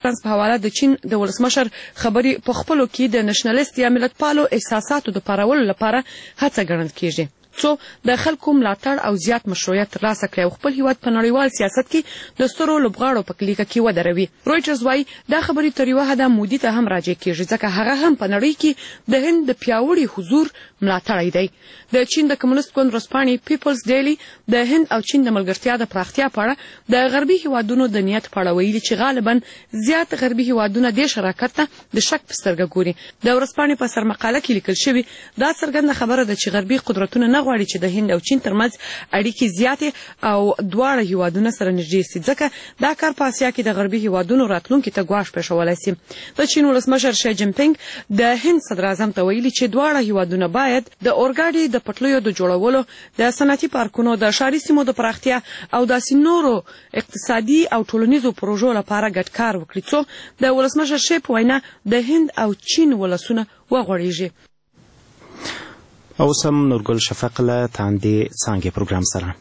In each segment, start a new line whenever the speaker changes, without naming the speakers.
په حواله د چین د ولسمشر خبرې په خپلو کې د نشنلیست یا ملتپالو احساساتو د پارولو لپاره هڅه ګڼل کیږي څو د خلکو ملاتړ او زیات مشروعیت ترلاسه کړي او خپل هیواد په نړیوال سیاست کې د سترو لوبغاړو په لیکه کې ودروي. رویټرز وایي دا خبرې تر یوه حده مودي ته هم راجع کیږي ځکه هغه هم په نړۍ کې د هند د پیاوړي حضور ملاتړی دی. د چین د کمونیست ګوند ورځپاڼې پیپلز ډیلی د هند او چین د ملګرتیا د پراختیا په اړه د غربي هیوادونو د نیت په اړه ویلي چې غالبا زیات غربي هیوادونه دې شراکت ته د شک په سترګه ګوري. د ورځپاڼې په سرمقاله کې لیکل شوي دا څرګنده خبره ده چې غربي قدرتونه نه غواړي چې د هند او چین ترمنځ اړیکې زیاتې او دواړه هیوادونه سره نږدې سي ځکه دا کار په اسیا کې د غربي هیوادونو راتلونکي ته ګواښ پېښولی سي. د چین ولسمشر شي جین پینګ د هند صدر اعظم ته ویلي چې دواړه هیوادونه باید د اورګاډي د پټلیو د جوړولو د صنعتي پارکونو د ښاري سیمو د پراختیا او داسې نورو اقتصادي او ټولنیزو پروژو لپاره ګډ کار وکړي څو د ولسمشر شي په وینا د هند او چین ولسونه وغوړېږي.
اوس هم نورګل شفق له تاندې څانګې پروګرام سره.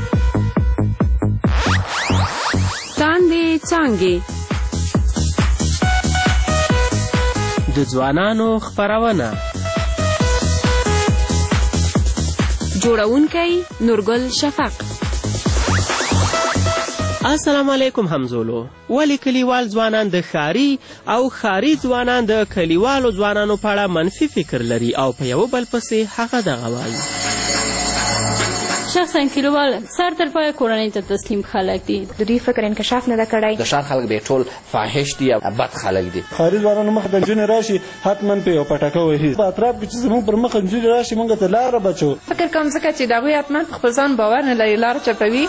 تاندې څانګې
د ځوانانو خپرونه،
جوړونکی نورګل شفق.
السلام علیکم همزولو. ولی کلیوال ځوانان د ښاري او ښاري ځوانان د کلیوالو ځوانانو په اړه منفي فکر لري او په یو بل پسې هغه دغه وایي.
شخصا کلیوال سر تر پایه کورنۍ ته تسلیم خلک دي. د دوی فکر انکشاف نه ده کړی. د ښار
خلک به ټول فاحش دي او بد خلک دي.
ښاري ځوانانو مخ د نجونې راشي حتما په یو پټکه وهي. په اطراف کې چې زموږ پر مخ نجونې راشي موږ ته لاره بچو.
فکر کوم ځکه چې د هغوی حتما په خپل ځان باور نه لري، لاره چپوي.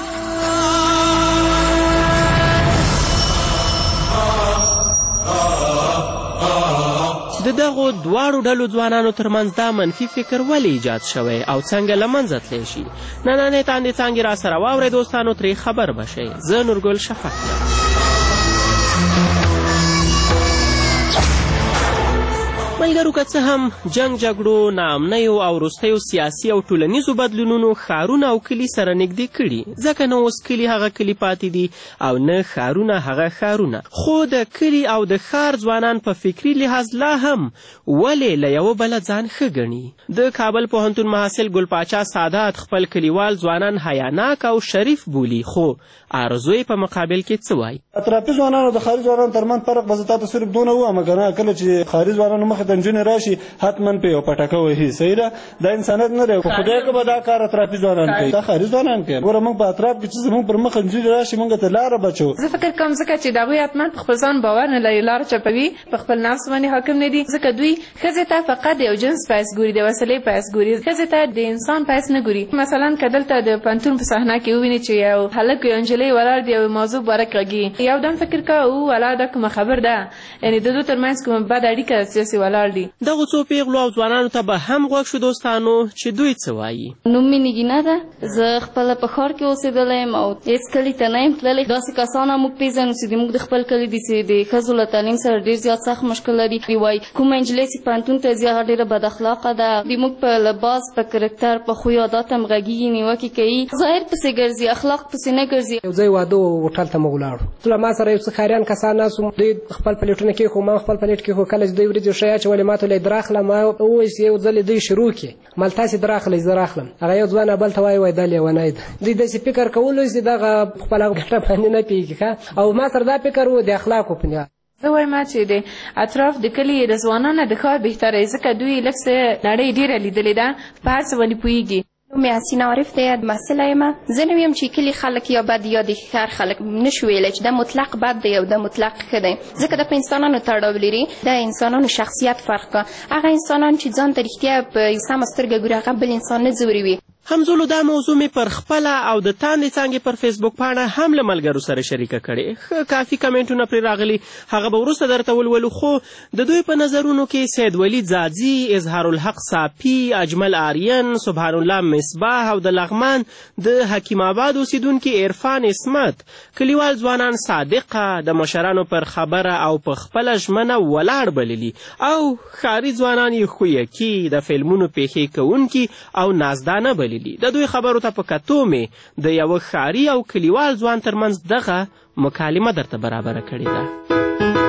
د دغو دواړو ډلو ځوانانو ترمنځ دا منفي فکر ولې ایجاد شوی او څنګه له منځه تللی شي؟ نننۍ تاندې څانګې را سره واورئ دوستانو، ترې خبر به شئ. زه نورګل شفق یم. ملګرو که څه هم جنګ جګړو، ناامنیو او وروستیو سیاسي او ټولنیزو بدلونونو ښارونه او کلي سره نږدې کړي، ځکه نه اوس کلي هغه کلي پاتې دي او نه ښارونه هغه ښارونه. خو د کلي او د ښار ځوانان په فکري لحاظ لا هم ولې له یوه بله ځان ښه ګڼي. د کابل پوهنتون محصل ګل پاچا سادات خپل کلیوال ځوانان حیاناک او شریف بولي، خو آرزو یې په مقابل کې څه وایي؟
اطرافي ځوانانو د ښاري ځوانانو ترمنځ فرق به زه تاته صرف دونه ووایم که نه، کله چې ښاري ځوانانو مخې ته نجونې راشي حتما په یو پټکه وهي. صحیح ده، دا انسانیت نه دی. خو خدای که به دا کار اطرافي ځوانان کوي، دا ښاري ځوانان کوي. ګوره موږ په اطراف کې چې زموږ پر مخ نجونې راشي موږ ته لاره بچو.
زه فکر کوم ځکه چې د هغوی حتما په خپل ځان باور نه لري، لاره چپوي، په خپل نفس باندې حاکم نه دي، ځکه دوی ښځې ته فقط د یو جنس پیس ګوري، د وسیلې پیس ګوري، ښځې ته د انسان پیس نه ګوري. مثلا که دلته د پوهنتون په صحنه کې ووینې چې یو هلک یو نجلۍ ولاړ دي، یو موضوع باره غږي، یو دم فکر کوه او ولا دا کومه خبر ده، یعنې د دوی ترمنځ کومه بد اړیکه سیاسي ولاړ دي.
دغو څو پیغلو او ځوانانو ته به هم غوږ شو دوستانو چې دوی څه وایي.
نوم مې نګینه ده، زه خپله په ښار کې اوسېدلی یم او هېڅ کلي ته نه یم تللی. داسې کسان هم موږ پېژنو چې زموږ د خپل کلي دي چې د ښځو له تعلیم سره ډېر زیات سخت مشکل لري. وایي کومه نجلۍ چې پوهنتون ته ځي هغه ډېره بد اخلاقه ده، زموږ په لباس، په کرکټر، په خوی عادات هم غږېږي، نیوکې کوي، ظاهر پسې ګرځي، اخلاق پسې نه ګرځي.
یو ځای واده و هوټل ته موږ ولاړو، ما سره یو څه ښاریان کسان ناست وو، دوی خپل پلیټونه کېښو، ما خپل پلیټ کېښو. کله چې دوی وریجې ښه اچولې ما ته ویل در اخله، ما وویل چې یو ځل دوی شروع کړي مال تاسې در اخلئ زه راخلم. هغه یو ځوان بل ته وایي دا لیونی ده. دوی داسې فکر کولو چې دغه خپله ګټه باندې نه پوهېږي او ما سره دا فکر و د اخلاقو په نیا.
زه وایم چې د اطراف د کلي د ځوانانو د ښار بهتره، ځکه دوی لږ څه نړۍ ډېره لیدلې ده، په هر څه باندې پوهېږي.
نوم مې حسینه عارف دی، محصله یم. زه نه ویم چې کلي خلک یا بد یا د ښار خلک نشو ویلی چې دا مطلق بد دی او دا مطلق ښه دی، ځکه دا په انسانانو تړاو لري، دا انسانانو شخصیت فرق کا. هغه انسانان چې ځان ته رښتیا په سمه سترګه ګوري هغه بل انسان نه ځوروي.
همزولو دا موضوع مې پر خپله او د تاندې څانګې پر فیسبوک پاڼه هم له ملګرو سره شریکه کړې. ښه کافي کمنټونه پرې راغلي، هغه به وروسته درته ولولو. خو د دوی په نظرونو کې سید ولی ځاځي، اظهارالحق صافي، اجمل آرین، سبحان الله مصباح او د لغمان د حکیم آباد اوسیدونکي عرفان اسمت کلیوال ځوانان صادقه، د مشرانو پر خبره او په خپله ژمنه ولاړ بللي او ښاري ځوانان یې خویکي، د فلمونو پیښې کوونکي او نازدانه بللي. د دوی خبرو ته په کتو مې د یوه ښاري او کلیوال ځوان ترمنځ دغه مکالمه درته برابره کړې ده.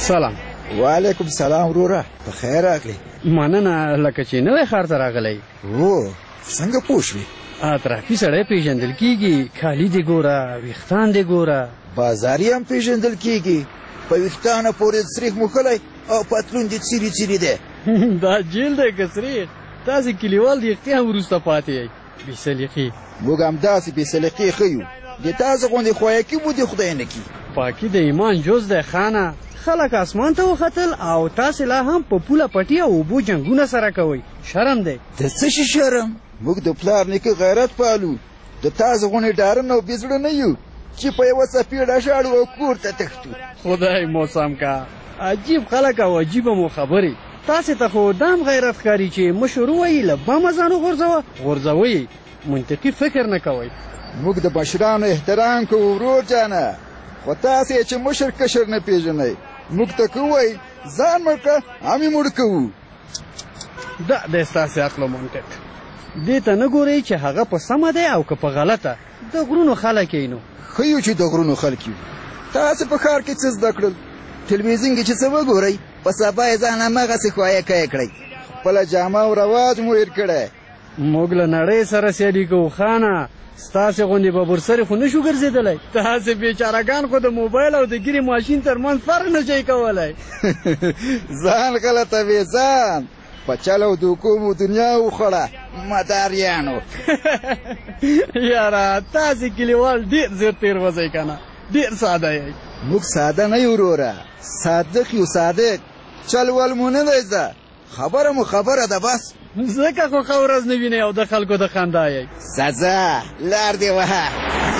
سلام. وعلیکم سلام وروره، په خیر راغلی.
مننه، لکه چې نوی ښار ته راغلی.
او څنګه پوه شوې؟
اطرافي سړی پیژندل کېږي، کالي دې ګوره، ویښتان دې ګوره.
بازاري هم پیژندل کېږي، په ویښتانه پورې سریخ موښلی او پتلون دې څیري څیري دی.
دا جیل دی که سریخ؟ تاسې کلیوال د اختیار وروسته پاتې یئ. بې سلیقې.
موږ همداسې بې سلیقې ښه یو. د تاسې غوندې خویکي مو دې خدای نه کي.
پاکي د ایمان جز دی خانه. خلک اسمان ته وختل او تاسې لا هم په پوله پټي او اوبو جنګونه سره کوئ. شرم دی.
د څه شي شرم؟ موږ د پلار نیکه غیرت پالو. د تاسې غوندې ډارن او بېزړه نه یو چې په یوه څپېړه شاړو او کور ته تښتو.
خدای موسم کا، عجیب خلک او عجیبه مو خبرې. تاسې ته خو دام غیرت ښکاري چې مشر ووایي له بمه ځان وغورځوه، غورځوئ. منطقي فکر نه کوئ.
موږ د مشرانو احترام کوو ورور جانه، خو تاسې چې مشر کشر نه پېژنئ. موږ ته کوئ ځان مړ کړه، هم یې مړ کوو.
دا دی ستاسې عقل و منطق. دې ته نه ګورئ چې هغه په سمه دی او که په غلطه. د غرونو خلک یې نو.
ښه یو چې د غرونو خلک یو. تاسې په ښار کې څه زده کړل؟ تلویزیون کې چې څه وګورئ، په سبا یې ځان هماغسې خوایکه کړئ. خپله جامه او رواج مو هېر کړی.
موږ له نړۍ سره سیالي کوو خانه. ستاسې غوندې ببرسرې خو نه شو ګرځېدلی. تاسې بیچارهګان خو د موبایل او د ګیرې ماشین تر منځ فرق نه شئ کولی.
ځان غلطوې ځان. په چل او دوکو مو دنیا وخوړه مداریانو.
یاره تاسې کلیوال ډېر زر تېروځئ که نه، ډېر ساده یئ.
موږ ساده نه یو وروره، صادق یو صادق. چل ول مو نه دی زده، خبره مو خبره ده بس.
ځکه خو ښه ورځ نه وینئ او د خلکو د خندا یئ.
سزا لار دې وهه.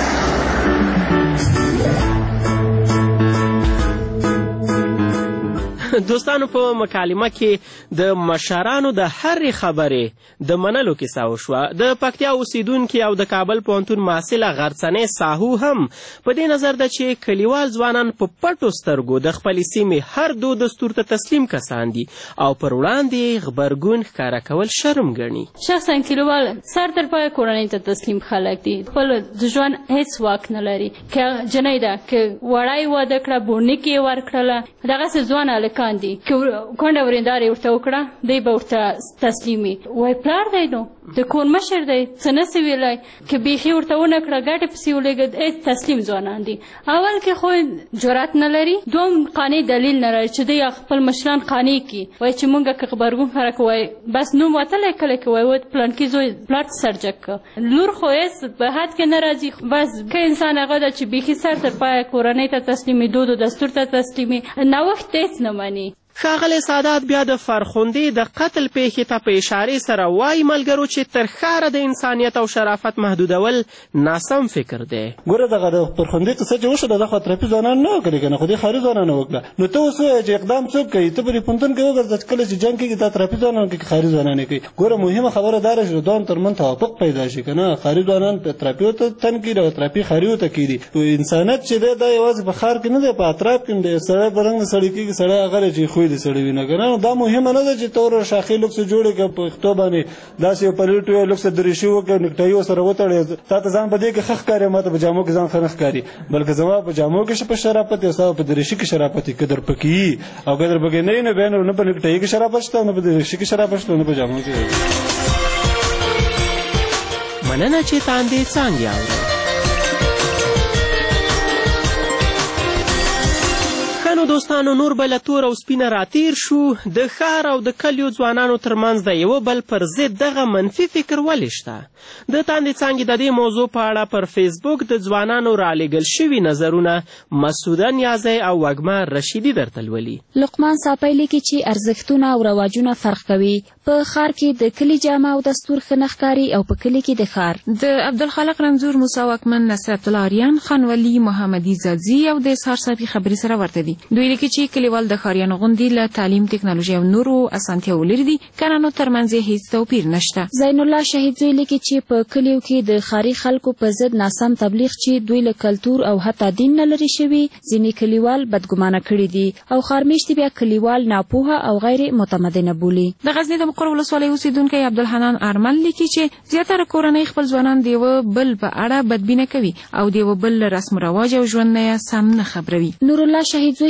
دوستانو په مکالمه کې د مشرانو د هرې خبرې د منلو کیسه وشوه. د پکتیا اوسیدونکي او د کابل پوهنتون محصله غرڅنۍ ساهو هم په دې نظر ده چې کلیوال ځوانان په پټو سترګو د خپلې سیمې هر دود دستور ته تسلیم کسان دي او پر وړاندې غبرګون ښکاره کول شرم ګڼي.
شخصا کلیوال سر تر پایه کورنۍ ته تسلیم خلک دي. خپل د ژوند هیڅ واک نه لري. که جنۍ ده، که وړی واده کړه، بوڼکې یې ورکړله، دغسې ځوان هلکان دي که کونډه ورېنداره یې ورته وکړه، دی به ورته تسلیم وي. وایي پلار دی نو د کور مشر دی، څه نسي ویلی. که بیخي ورته ونه کړه، ګټې پسې ولېږه، تسلیم ځوانان دي. اول کې خو جرأت نه لري، دوم قانع دلیل نه لري چې دی خپل مشران قانع کړي. وایي چې مونږ که غبرګون ښکاره کوو، وایي بس نوم وتلی کله کې وایي پلانکي زوی پلار ته سرجک کړه. لور خو هېڅ په حد کې نه راځي. بس که انسان هغه ده چې بیخي سر تر پایه کورنۍ ته تسلیمي، دود و دستور ته تسلیمي، نوښت هېڅ نه مني.
ښاغلی سادات بیا د فرخندې د قتل پیښې ته په اشارې سره وایي ملګرو چې تر ښاره د انسانیت او شرافت محدودول ناسم فکر دی.
ګوره دغه د فرخندې قصه چې وشوه، دا خو اطرافي ځوانان نه وکړې که نه، خو دې ښاري ځوانانو وکړه. نو ته اوس ووایه چې اقدام څوک کوي؟ ته په دې پوهنتون کې وګرځه چې کله چې جنګ کېږي د اطرافي ځوانان کوي که ښاري ځوانان یې کوي. ګوره مهمه خبره دا ده چې د دوه ترمنځ توافق پیدا شي که نه. ښاري ځوانان په اطرافیو ته تن کېږي او اطرافي ښاریو ته کېږي. انسانیت چې دی دا یوازې په ښار کې نه دی، په اطراف کې هم دی. سړی په رنګ سړی کېږي، سړی هغه دی چې خوی د سړي وي نه که نه. دا مهمه نه ده چې تور شاخي لوکس جوړې که په پښتو باندې داسې یو پلیټ یو لوکس دریشي وکړې، نیکټایي ورسره وتړې، تا ته ځان په دې کې ښه ښکاري، ما ته په جامو کې ځان ښه نه ښکاري. بلکې زما په جامو کې په شرافت او ستا په دریشي کې شرافت وي. که در پکې وي او که در پکې نه وي، نو بیا نه په نیکټایي کې شرافت شته، نه په دریشي کې شرافت شته، نه په جامو کې.
مننه چې تاندې څانګې اورئ. نو دوستانو نور به له تور او سپینه راتیر شو. د ښار او د کلیو ځوانانو ترمنځ د یوه بل پر ضد دغه منفي فکر ولې شته؟ د تاندې څانګې د دې موضوع په اړه پر فیسبوک د ځوانانو رالیږل شوي نظرونه مسعوده نیازی او وږمه رشیدي درته لولي.
لقمان صافی لیکي چې ارزښتونه او رواجونه فرق کوي. په ښار کې د کلي جامه او دستور ښه نه ښکاري او په کلي کې د ښار.
د عبدالخالق رنځور، موسی واکمن، نصرت الله آریان، خانولي، محمدي زادزي او د اسحار صافي خبرې سره ورته دي. دوی لیکي چې کلیوال د ښاریانو غوندې له تعلیم، ټکنالوژي او نورو اسانتیاوو لرې دي، کنانو ترمنځ یې هیڅ توپیر نشته.
زین الله شهید زوی لیکي چې په کلیو کې د ښاري خلکو په ضد ناسم تبلیغ چې دوی له کلتور او حتی دین نه لرې شوي، ځینې کلیوال بدګمانه کړي دي او ښارمیشتي بیا کلیوال ناپوهه او غیر متمدنه بولي.
د غزني د مقر ولسوالۍ اوسیدونکی عبدالحنان آرمل لیکي چې زیاتره کورنۍ خپل ځوانان د یوه بل په اړه بدبینه کوي او د یوه بل له رسم و رواج او ژوند نه سم نه خبروي.
نور الله شهید زوی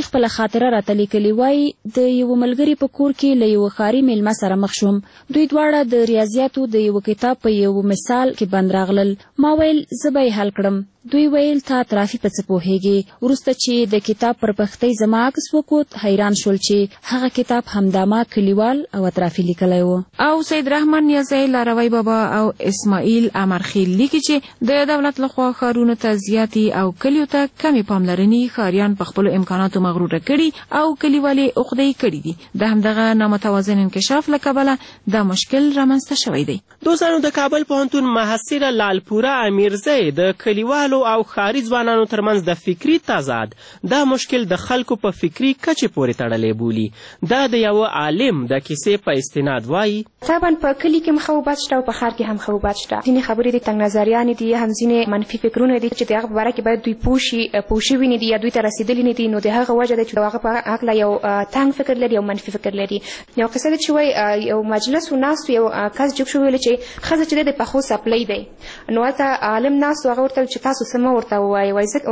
خپله خاطره راته لیکلې وایي د یوه ملګري په کور کې له یوه ښاري میلمه سره مخ شوم. دوی دواړه د ریاضیاتو د یوه کتاب په یو مثال کې بند راغلل. ما ویل زه به یې حل کړم. دوی ویل تا اطرافي په څه پوهېږې. وروسته چې د کتاب پر پښتۍ زما عکس وکوت حیران شول چې هغه کتاب همدا ما کلیوال او اطرافي لیکلی و.
او سید رحمان نیازی، لاروی بابا او اسماعیل امرخیل لیکي چې د دولت لخوا ښارونو ته زیاتې او کلیو ته کمې پاملرنې ښاریان په خپلو امکاناتو مغروره کړي او کلیوالې عقدې کړي دي. د همدغه نامتوازن انکشاف له کبله دا مشکل رامنځته شوی دی.
دوستانو، د کابل پوهنتون محصله لالپوره امیرزی د کلیوالو او ښاري ځوانانو ترمنځ د فکري تضاد دا مشکل د خلکو په فکري کچې پورې تړلی بولي. دا د یوه عالم د کیسې په استناد وایي
طبعا په کلي کې هم خوبات شته او په ښار کې هم خوبات شته. ځینې خبرې دي تنګ نظریانې دي، هم ځینې منفي فکرونه دي چې د هغه په باره کې باید دوی پوه شوي نه دي یا دوی ته رسېدلي نه دي. نو د هغه وجه ده چې هغه په هکله یو تنګ فکر لري او منفي فکر لري. یو قصه ده چې وایي یو مجلس ناست یو کس جوب شو ویل چې ښځه چې دی د پخو څپلۍ دی. نو هلته عالم ناست و هغه ورته چې تاسو څه مه ورته ووایئ.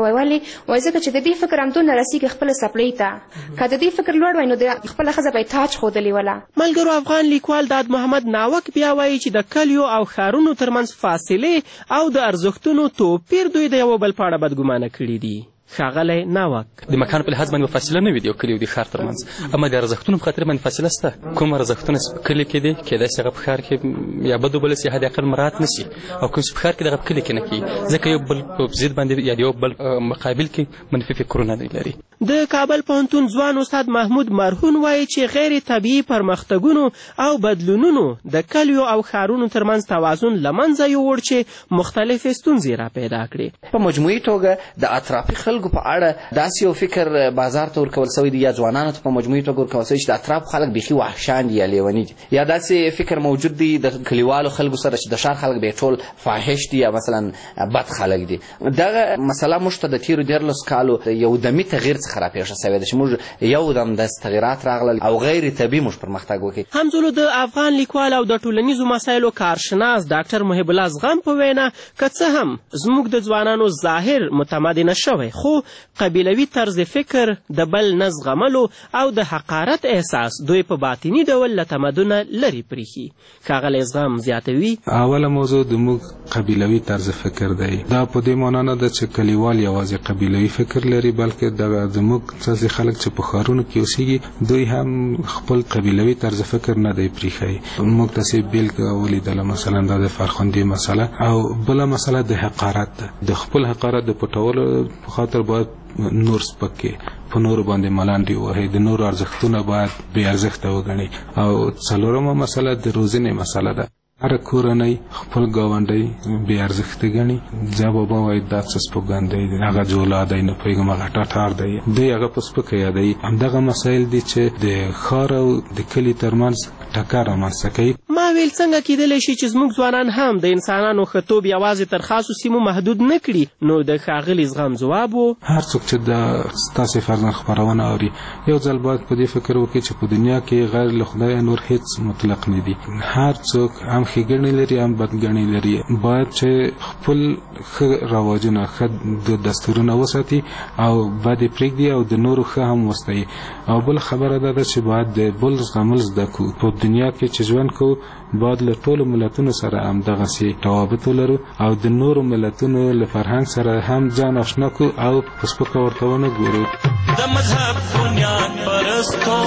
وایي ځکه چې د دې فکر همدونه رسېږي خپله څپلۍ ته. که د دې فکر لوړ وای نو د خپله ښځه به یې تاج ښودلې وله.
ملګرو، افغان لیکوال داد محمد ناوک بیا وایي چې د کلیو او ښارونو ترمنځ فاصلې او د ارزښتونو توپیر دوی د یو بل په اړه بدګمانه کړي دي. ښاغلی ناوک:
د مکان په لحاظ باندې فاصله نه وي د یو کلي او د ښار ترمنځ، اما د ارزښتونو په خاطر باندې فاصله شته. کوم ارزښتونه چې په کلي کې دي کیدای شي هغه په ښار کې یا بد وبلل شي، حد اقل مراعات نه شي، او کوم چې په ښار کې دغه په کلي کې نه کېږي، ځکه یو بل په ضد باندې یا د یو بل مقابل کې منفي فکرونه لري.
د کابل پوهنتون ځوان استاد محمود مرهون وایي چې غیر طبیعي پرمختګونو او بدلونونو د کلیو او ښارونو ترمنځ توازن له منځه یووړ چې مختلفې ستونزې را پیدا کړې.
په مجموعي توګه د اطرافي خلکو په اړه داسې یو فکر بازار ته ورکول سوی دی یا ځوانانو ته په مجموعي توګه ورکول سوی چې د اطرافو خلک بیخي وحشان دي یا لیوني دي، یا داسې فکر موجود دی د کلیوالو خلکو سره چې د ښار خلک به ټول فاحش دي یا مثلا بد خلک دي. دغه مسله موږ ته د تیرو 14 کالو یو دمي تغییر څخه راپېښه سوې ده چې موږ یو دم داسې تغییرات راغلل او غیر طبیعي موږ پرمختګ وکړي.
همزولو د افغان لیکوال او د ټولنیزو مسایلو کارشناس ډاکټر محب الله زغم په وینا که څه هم زموږ د ځوانانو ظاهر متمدنه شوی، خو قبیلوي طرز فکر د بل نه زغملو او د حقارت احساس دوی په باطني ډول له تمدنه لرې پریښي. ښاغلی زغم زیاتوي:
اوله موضوع د موږ قبیلوي طرز فکر دی. دا په دې معنا نه ده چې کلیوال یوازې قبیلوي فکر لري، بلکې زموږ څه خلک چې په ښارونو کې اوسېږي دوی هم خپل قبیلوي طرز فکر نه دی پریښی. موږ داسې بېلګه ولیدله، مثلا دا د فرخندې مسله، او بله مسله د حقارت ده. د خپل حقارت د پټولو په خاطر باید نور سپکې په نورو باندې ملانډې ووهي، د نورو ارزښتونه باید بې ارزښته وګڼي. او څلورمه مسله د روزنې مسله ده. هر کورنۍ خپل ګاونډی بې ارزښته ګڼي. زه بابا وایي دا څه سپکګندی دی، هغه جولا دی، نه پوهېږم هغه ټاټار دی، دوی هغه په سپکه یادوي. همدغه مسایل دي چې د ښار او د کلي ترمنځ ټکر رامنځته کوي.
ما ویل څنګه کیدلی شي چې زموږ ځوانان هم د انسانانو ښه توب یوازې تر خاصو سیمو محدود نه کړي؟ نو د ښاغلي زغم ځواب و:
هر څوک چې د ستاسې فرزند خپرونه اوري یو ځل باید په دې فکر وکړي چې په دنیا کې غیر له خدایه نور هیڅ مطلق نه دي. هر څوک هم ښېګڼې لري هم بدګڼې لري. باید چې خپل ښه رواجونه ښه د دستورونه وساتي او بد یې پرېږدي او د نورو ښه هم وستایي. او بل خبره دا ده چې باید د بل زغمل زده کړو. په دنیا کې چې ژوند کوو باید له ټولو ملتونو سره همدغسې روابط ولرو او د نورو ملتونو له فرهنګ سره هم ځان اشنا کړو او په سپکه ورته ونه ګورو.
د مذهب بنیاد پرستو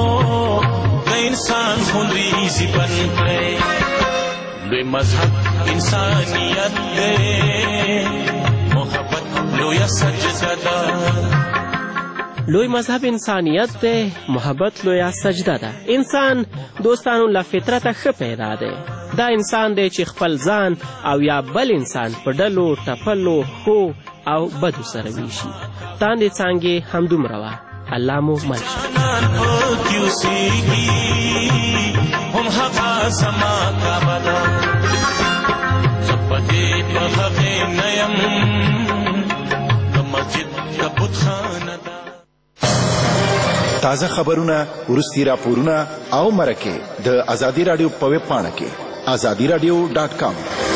د انسان خوندریزي بن کړئ. لوی مذهب انسانیت دی، محبت لویه سجده ده.
لوی مذهب انسانیت دی، محبت لویه سجده ده. انسان دوستانو له فطرته ښه پیدا دی. دا انسان دی چې خپل ځان او یا بل انسان په ډلو ټپلو ښو او بدو سره ویشي. تاندې څانګې همدومره وه. الله مو مل شه. هم هغه زما کعبه ده، زه په دې په هغې نه یم، د مسجد د بتخانه ده.
تازه خبرونه، وروستي راپورونه او مرکې د ازادي راډیو په ویب پاڼه کې azadiراdio.com